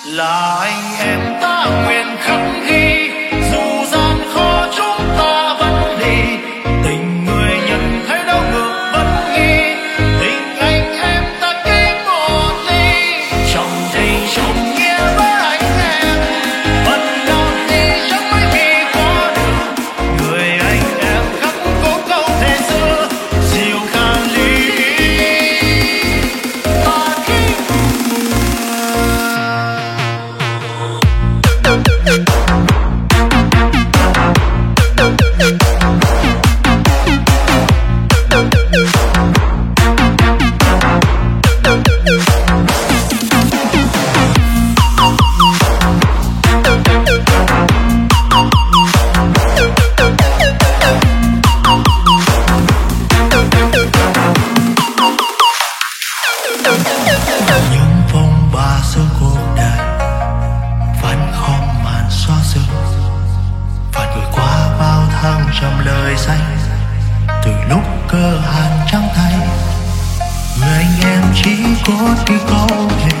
là anh em ta nguyện khắc ghi, dù gian khó chúng ta vẫn đi, tình người nhận thấy đau ngược bất nghi, tình anh em ta ký một ly, trong tình trong nghĩa với anh em, phần nào đi chẳng mấy khi có được, người anh em khắc cố câu thề xưa, diều khan ly. Những phong ba giữa cuộc đời vẫn không màn xóa sương, và người qua bao tháng trăm lời danh từ lúc cơ hàn trắng tay, người anh em chỉ có đi câu